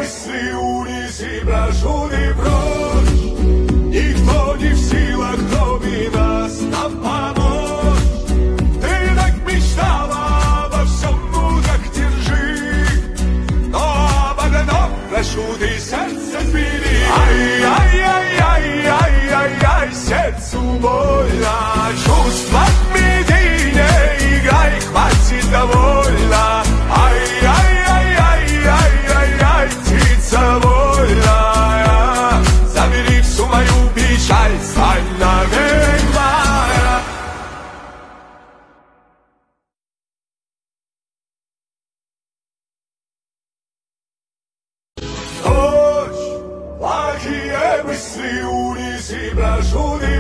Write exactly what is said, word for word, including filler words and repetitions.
мысли униси, прошу ты прочь. Никто не в силах, кроме нас, нам помочь. Ты так мечтала обо всем, ну так держи. Но об одном прошу, ты сердце бери. Ай-яй-яй-яй-яй-яй, сердцу больно. Чувствами ты не играй, хватит довольно. Ай-яй-яй-яй-яй-яй, птица вольная. Забери всю мою печаль, стань навек моя. Ночь, плохие мысли унеси, прошу ты